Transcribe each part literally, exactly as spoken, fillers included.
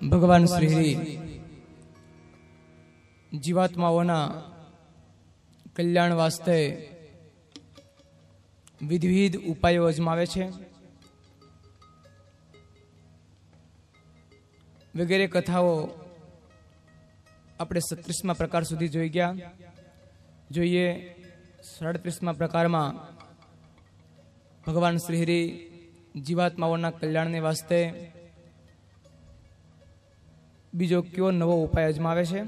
भगवान श्री हरि जीवात्माओना कल्याण वास्ते विविध उपायो अजमावे छे। वगैरह कथाओ अपने सत्रीसमा प्रकार सुधी जोई गया। जोईए साड़त्रीसमा प्रकार में भगवान श्री हरि जीवात्माओना कल्याण ने वास्ते बीजो क्यों नवो उपाय अजमावे छे।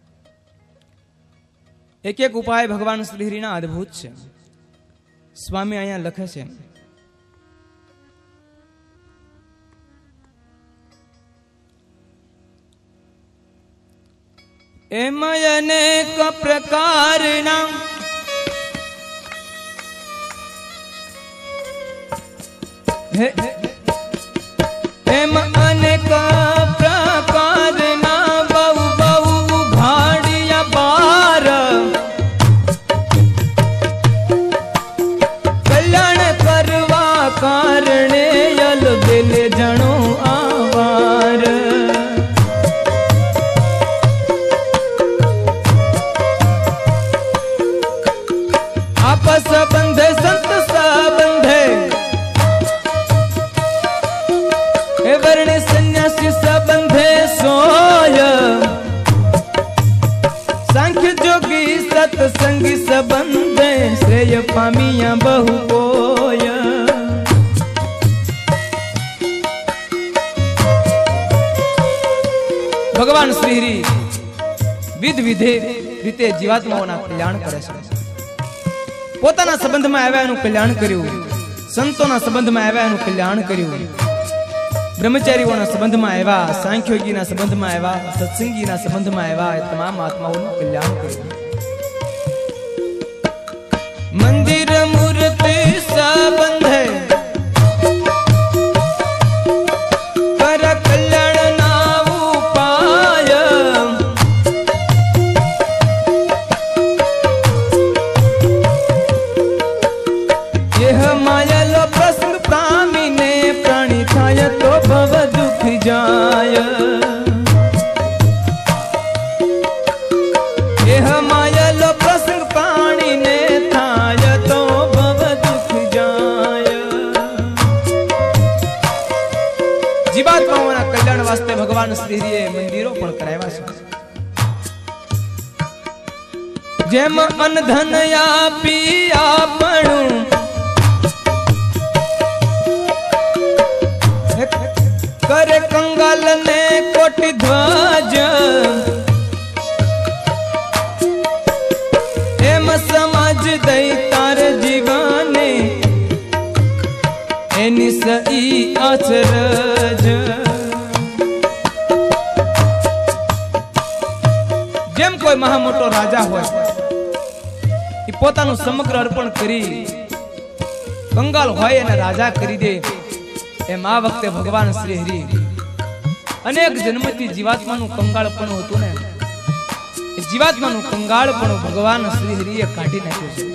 एक एक उपाय भगवान श्री हरि ना अद्भुत छे। स्वामी अहींया लखे छे, एम अनेक प्रकारना एम अनेक प्रकारना बहु बहु घाड़िया बार कल्याण करवा कारणे यल दिल जणो आवार। आपस बंधे संत सबंधे वर्ण सन्यासी सबंधे सोय सांख्य जोगी सत्संगी सबंधे श्रेय पामिया बहु कोय। भगवान श्री हरि विध विधे रीते जीवात्माओना कल्याण करे छे। पोताना संबंध में आव्यानु कल्याण कर्यु, संतोना संबंध में आव्यानु कल्याण कर्यु, ब्रह्मचारीओना संबंध में आव्या, सांख्योगीना संबंध में आव्या, सत्संगीना संबंध में आव्या, तमाम आत्माओनु कल्याण कर्यु। मंदिर मूर्ति संबंधे कर कल्याण ना उपाय यह मायालो प्रसंग प्राणी ने प्राणी थाय तो भव दुख जाय। यह मायालो प्रसंग प्राणी ने थाय तो भव दुख जाय। जीवात्माओना कल्याण वास्ते भगवान श्री हरिए मंदिरों पण कराव्या छे। जेम अन धन आपी आपणु करे कंगाल ने कोटि ध्वज एम समाज दई तार जीवाने एनी सई अचरज। जेम कोई महामोटो राजा होय ई पोतानु समग्र अर्पण करी कंगाल होय एने राजा करी दे। एम आ वखते भगवान श्री हरि अनेक जन्मथी जीवात्मानु कंगाळपणुं हतुं ने ए जीवात्मानु कंगाळपणुं भगवान श्री हरिए काढी नाख्युं छे।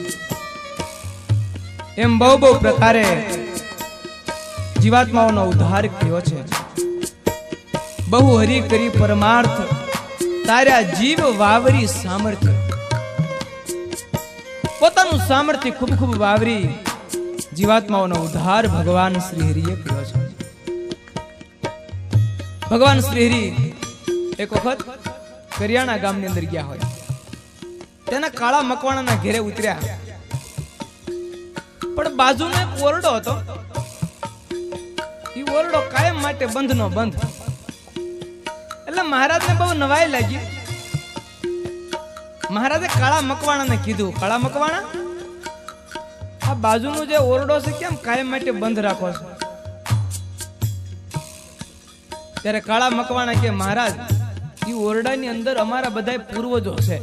एम बहु बहु प्रकारे जीवात्माओनो उद्धार कर्यो छे। बहु हरि करी परमार्थ तार्या जीव वावरी सामर्थ्य पोतानुं सामर्थ्य खूब खूब वावरी जीवात्माओनो उद्धार भगवान श्री हरिए कर्यो छे। भगवान श्री हरि एक वखत करियाणा गामनी अंदर गया होय। तेना काळा मकवाणाना घेरे उतर्या पण बाजूमां एक ओरडो हतो। ई ओरडो कायम माटे बंधनो बंध। એટલે મહારાજને બહુ નવાઈ લાગી। મહારાજે કાળા મકવાણાને કીધું, કાળા મકવાણા આ બાજુનો જે ઓરડો છે કેમ કાયમ માટે બંધ રાખો છો? ત્યારે કાળા મકવાણા કે મહારાજ ઈ ઓરડાની અંદર અમારા બધાય પૂર્વજો છે।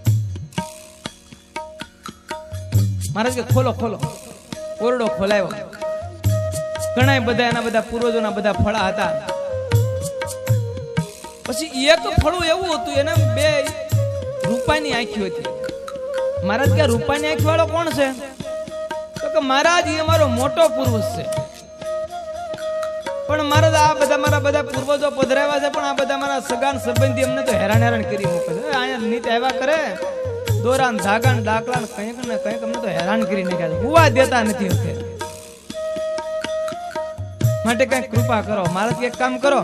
મહારાજ કે ખોલો ખોલો। ઓરડો ખોલાયો। ઘણાય બધા એના બધા પૂર્વજોના બધા ફળા હતા। પછી એક ફળું એવું હતું એને બે રૂપાની આંખી હતી। મહારાજ કે રૂપાની આંખ વાળો કોણ છે? તો કે महाराज ये हमारो मोटो पूर्वज से। પણ મારા આ બધા મારા બધા પૂર્વજો પધરાવ્યા છે, પણ આ બધા મારા સગાન સંબંધી અમને તો હેરાન હેરાન કરી મૂકે છે. અહીંયા નીત આવ્યા કરે દોરાન ધાગા ને ડાકલા ને કંઈક ને કંઈક અમને તો હેરાન કરી નાખ્યા છે. હુવા દેતા નથી હશે. માટે કઈ કૃપા કરો, મારાથી એક કામ કરો,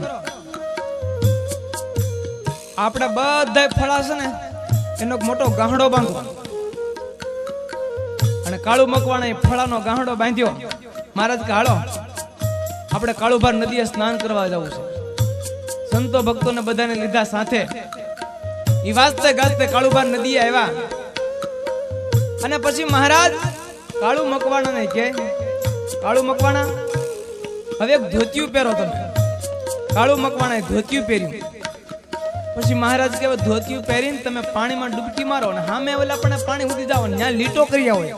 આપણે બધા ફળા છે ને એનો મોટો ગાંહડો બાંધો અને કાળુ મકવાણા એ ફળાનો ગાંહડો બાંધ્યો. મહારાજ કે હાલો આપણે કાળુભાર નદીએ સ્નાન કરવા જવું છે. સંતો ભક્તોને બધાને લીધા સાથે ઈ વાજતે ગાજતે કાળુભાર નદીએ આવ્યા. અને પછી મહારાજ કાળુ મકવાણાને કે કાળુ મકવાણા હવે એક ધોતિયું પહેરો. તમે કાળુ મકવાણાએ ધોતિયું પહેર્યું. પછી મહારાજ કે ધોતિયું પહેરીને તમે પાણીમાં ડૂબકી મારો અને સામે ઓલા પણ પાણી ઉડી જાવ, ત્યાં લીટો કરી આવો.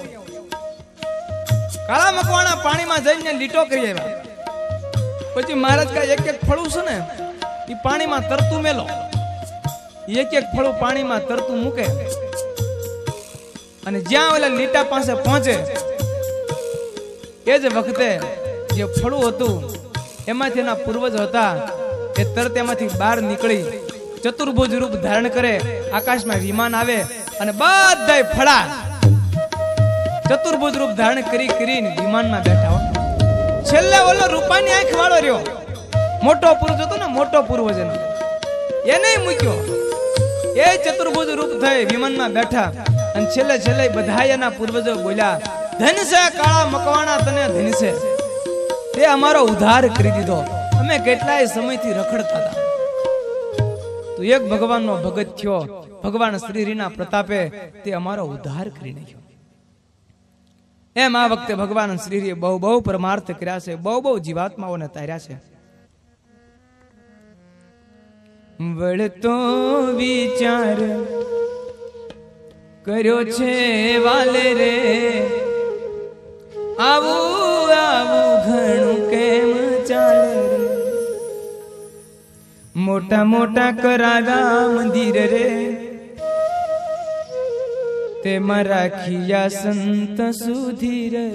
કાળા મકવાણા પાણીમાં જઈને લીટો કરી આવ્યા. પછી મહારાજ કા એક એક ફળું છે ને એ પાણીમાં તરતું મેલો. એક એક ફળું પાણીમાં તરતું મૂકે અને જ્યાં ઓલા લીટા પાસે પહોંચે એ જ વખતે જે ફળું હતું એમાંથી એના પૂર્વજ હતા એ તરત એમાંથી બહાર નીકળી ચતુર્ભુજ રૂપ ધારણ કરે. આકાશમાં વિમાન આવે અને બધા ફળા ચતુર્ભુજ રૂપ ધારણ કરી કરીને વિમાનમાં બેઠા હોય. છેલ્લે ઓલો રૂપાની આંખ વાળો રહ્યો, મોટો પૂર્વજ હતો ને, મોટો પૂર્વજ એને મૂક્યો. એ ચતુર્ભુજ રૂપ થઈ વિમાનમાં બેઠા અને છેલ્લે છેલ્લે બધા એના પૂર્વજો બોલ્યા, ધન છે કાળા મકવાણા, તને ધન છે, તે અમારો ઉદ્ધાર કરી દીધો. અમે કેટલાય સમયથી રખડતા હતા, તો એક ભગવાનનો ભગત થયો, ભગવાન શ્રીના પ્રતાપે તે અમારો ઉદ્ધાર કરી નાખ્યો. એમ આ વખતે ભગવાન શ્રીએ બહુ બહુ પરમાર્થ કર્યા છે, બહુ બહુ જીવાત્માઓને તાર્યા છે. વળતો વિચાર કર્યો છે વાલે રે, આવું આવું ઘણું કેમ ચાલે રે. મોટા મોટા કરાવ્યા મંદિર રે, તેમાં રાખ્યા સંત સુધીર રે.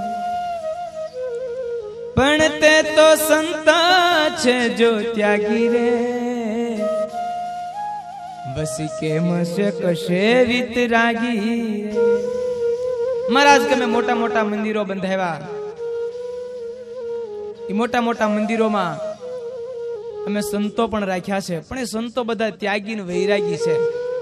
પણ તે તો સંત છે જો ત્યાગી રે, બસી કેમ છે કશે વિતરાગી. મહારાજ કે મેં મોટા મોટા મંદિરો બંધાવ્યા. એ મોટા મોટા મંદિરોમાં અમે સંતો પણ રાખ્યા છે, પણ એ સંતો બધા ત્યાગી ને વૈરાગી છે.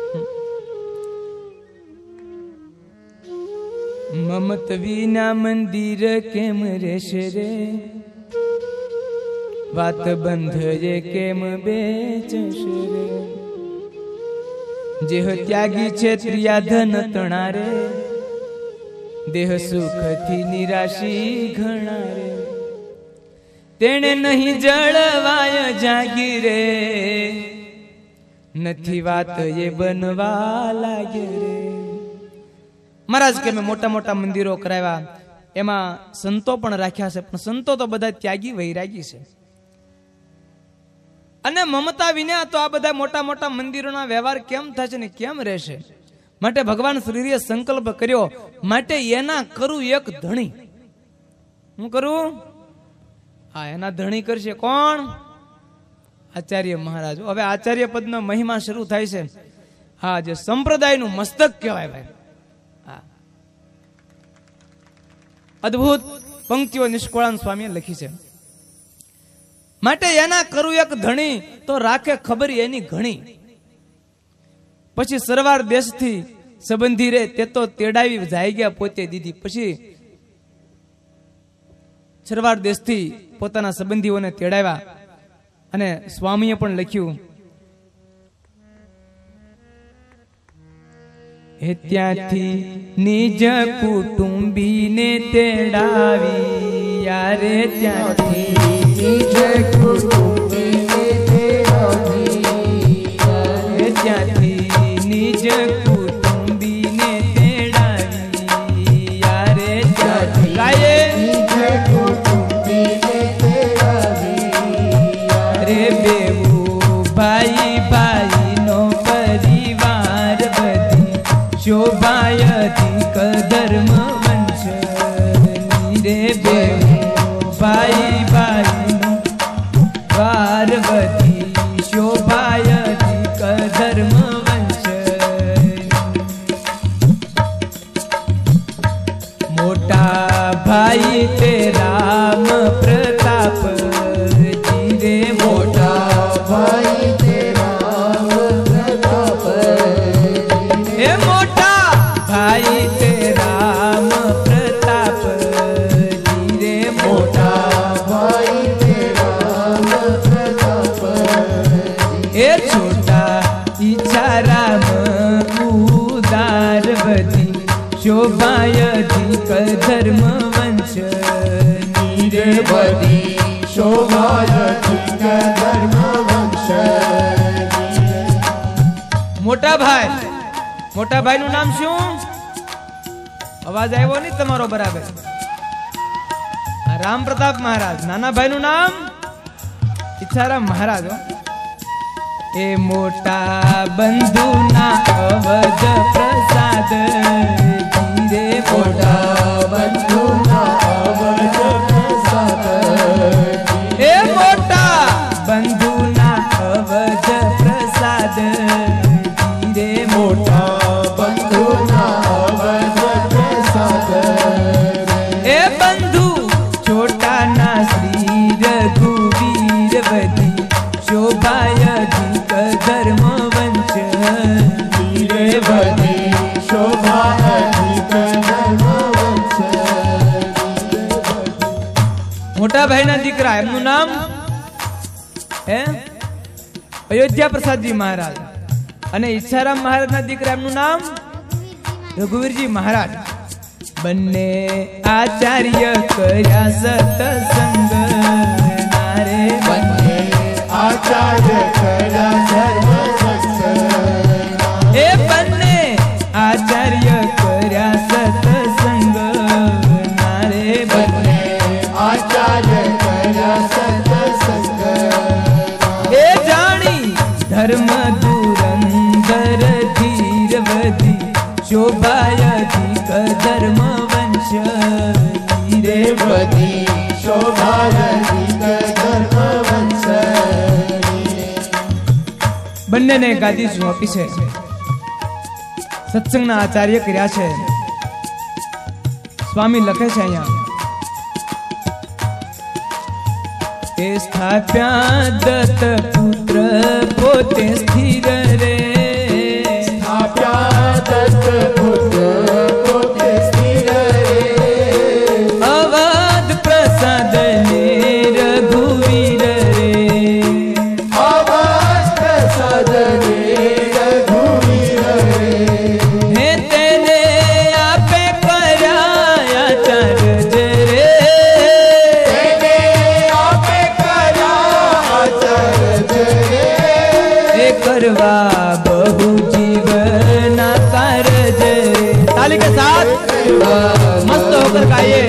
મમત વિના મંદિર કેમ રહેશે રે, વાત બંધ કેમ બેચશે રે. જેહ ત્યાગી છે ત્રિયા ધન તણા રે, દેહ સુખથી નિરાશી ઘણા રે. તેણે નહીં જળવાય જાગી રે, નથી વાત એ બનવા લાગે રે. મહારાજ કે મેં મોટા મોટા મંદિરો કરાવ્યા, એમાં સંતો પણ રાખ્યા છે, પણ સંતો તો બધા ત્યાગી વૈરાગી છે. અને મમતા વિના તો આ બધા મોટા મોટા મંદિરોના વ્યવહાર કેમ થશે ને કેમ રહેશે. માટે ભગવાન શ્રીએ સંકલ્પ કર્યો, માટે એના કરું એક ધણી. હું કરું? હા, એના ધણી કરશે કોણ? આચાર્ય મહારાજ. હવે આચાર્ય પદનો મહિમા શરૂ થાય છે. હા, જે સંપ્રદાયનું મસ્તક કહેવાય ભાઈ. હા, અદ્ભુત પંક્તિઓ નિષ્કળાન સ્વામીએ લખી છે. માટે એના કરું એક ધણી, તો રાખે ખબર એની ઘણી. પછી સરવાર દેશથી સંબંધી રે, તે તો તેડાવી જાય ગયા પોતે દીધી. પછી સરવાર દેશથી પોતાના સંબંધીઓને તેડાવ્યા અને સ્વામીએ પણ લખ્યું, હે ત્યાંથી નિજ કુટુંબીને તેડાવી, યારે ત્યાંથી નિજ કુટુંબીને તેડાવી, હે ત્યાંથી નિજ કુટુંબીને તેડાવી, યારે ત્યાંથી ગાયે નિજ કુટુંબીને તેડાવી, રે બેવું ભાઈ ભાઈ નો પરિવાર બધી શોભાયથી કધર્મ વંશ રે. બેવું ભાઈ ભાઈ નો ए छोटा इच्छाराम उदारवती शोभायधिक धर्म वंश निरवती शोभायधिक धर्म वंश। मोटा भाई मोटा भाई નું નામ શું? અવાજ આવ્યો નહીં તમારો બરાબર? રામ પ્રતાપ મહારાજ. નાના ભાઈ નું નામ ઈચ્છારામ મહારાજ. એ મોટા બંધુ ના અવધ પ્રસાદ ધીરે મોટા બંધુ ના અવધ પ્રસાદ એ મોટા બંધુ ના અવધ પ્રસાદ ધીરે મોટા બંધુ ના અવધ પ્રસાદ એ બંધુ છોટા ના શ્રી રઘુવીરવતી शोभायधिक धर्म वंश निरवती शोभायधिक धर्म वंश। मोटा भाई ना दीकरा एमनु नाम है अयोध्या प्रसाद जी महाराज અને ઈચ્છારામ મહારાજ ના દીકરા એમનું નામ રઘુવીરજી મહારાજ. બંને આચાર્ય કર્યા સતસંગ નારે બંને आचार्य करा धर्म सत्संग ए बन्ने आचार्य कर्या सत्संग नारे बन्ने आचार्य करा सत्संग ए जानी धर्म दुरंदर धीरवती शोभायधिक धर्म वंश निरवती शोभायधिक धर्म वंश। બંને ને ગાદી સોંપી છે, સત્સંગના આચાર્ય કર્યા છે. સ્વામી લખે છે અહીંયા તે સ્થાપ્યા દત્ત પુત્ર પોતે સ્થિર રે સ્થાપ્યા દત્ત પુત્ર પોતે સ્થિર રે અવધ પ્રસાદ ને રઘુવીર રે અવધ પ્રસાદ ને રઘુવીર રે હે તેને આપે કર્યા આચાર્ય રે તેને આપે કર્યા આચાર્ય રે એ કરવા बहु जीवना कारज रे. ताली के साथ मस्त होकर गाइए.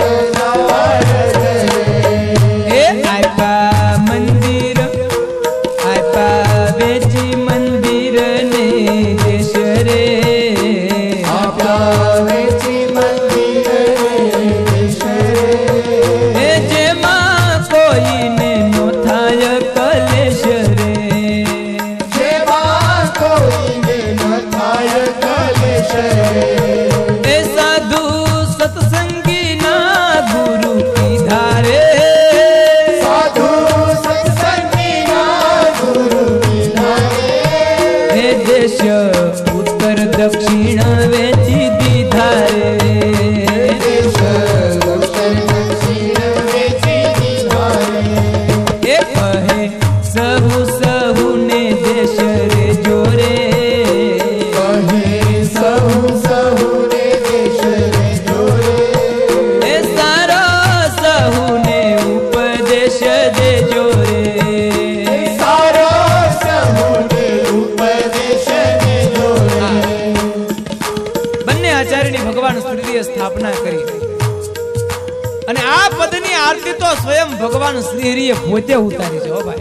ए आयपा मंदिर आयपा वेची मंदिर ने देश रे आपा वेची मंदिर ने देश ए जेमा कोई ने नो थाय कलेश रे जेवा कोई ने न थाय कलेश ए साधु सत्संगी ना गुरु की धारे साधु सत्संगी ना गुरु की धारे हे देश उत्तर दक्षिण वेची दीधा रे देश उत्तर दक्षिण वेची दीधा रे ए कहे सहु सहु ने देश रे जोरे कहे सहु सहु ने देश रे जोरे ए सारो सहु ने उपदेश दे जोरे सारो सहु ने उपदेश दे जोरे બંને આચાર્યની ભગવાન શ્રીએ સ્થાપના કરી અને આ પદની આરતી તો સ્વયં ભગવાન શ્રીહરિએ પોતે ઉતારી છે. હો ભાઈ,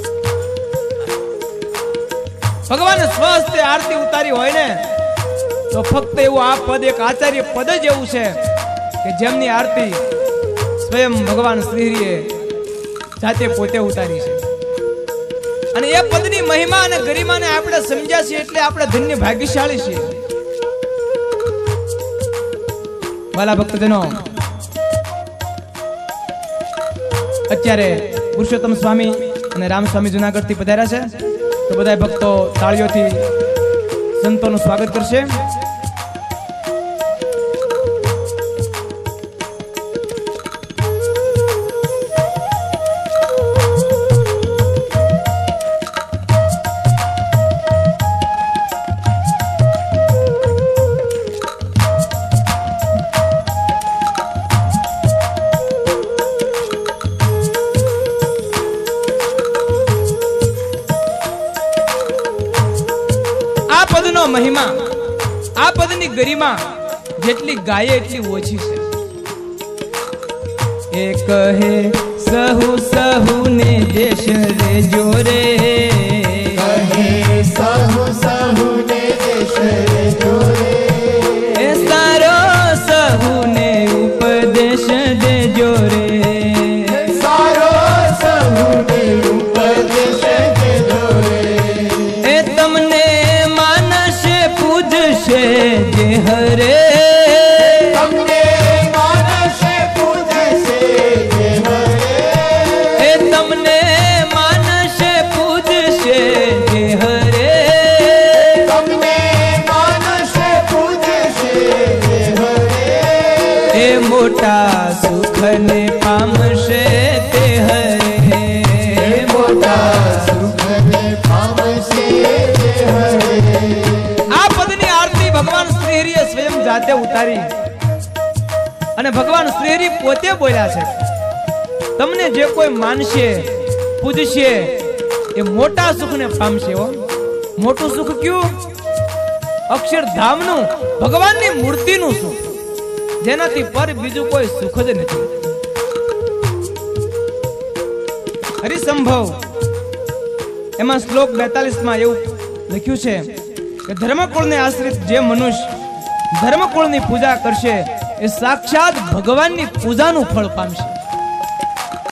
ભગવાને સ્વહસ્તે આરતી ઉતારી હોય ને તો ફક્ત એવું આ પદ એક આચાર્ય પદ જ એવું છે કે જેમની આરતી સ્વયં ભગવાન શ્રીહરિએ જાતે પોતે ઉતારી છે. અને એ પદની મહિમા અને ગરિમાને આપણે સમજ્યા છીએ એટલે આપણે ધન્ય ભાગ્યશાળી છીએ. વાલા ભક્તજનો, અત્યારે પુરુષોત્તમ સ્વામી અને રામ સ્વામી જુનાગઢ થી પધાર્યા છે, તો બધા ભક્તો તાળીઓથી સંતોનું સ્વાગત કરશે. મહિમા, આ પદની ગરિમા જેટલી ગાય એટલી ઓછી છે. એ કહે સહુ સહુ ને દેશ રે જોરે, કહે સહુ સહુ ને દેશ રે જોરે, એ સારો સહુ ને ઉપદેશ દેજો રે, સારો સહુ ને ઉપદેશ દેજો રે. એ તમને માનશે પૂજશે જે હરે, તમને માનશે પૂજશે જે હરે, એ તમને માનશે પૂજશે જે હરે, તમને માનશે પૂજશે જે હરે, એ મોટા સુખને પામશે તે હરે, એ મોટા સુખને પામશે જે હરે. આ પદની આરતી ભગવાન શ્રી હરિએ સ્વયં જાતે ઉતારી અને ભગવાન શ્રી હરિ પોતે બોલ્યા છે, તમને જે કોઈ માનશે પૂજશે એ મોટા સુખને પામશે. હો, મોટું સુખ કયું? અક્ષરધામનું, ભગવાનની મૂર્તિનું સુખ, જેનાથી પર બીજું કોઈ સુખ જ નથી. હરિસંભવ એમાં શ્લોક બેતાલીસ માં એવું લખ્યું છે કે ધર્મકુળને આશ્રિત જે મનુષ્ય ધર્મકુળની પૂજા કરશે એ સાક્ષાત ભગવાનની પૂજાનું ફળ પામશે.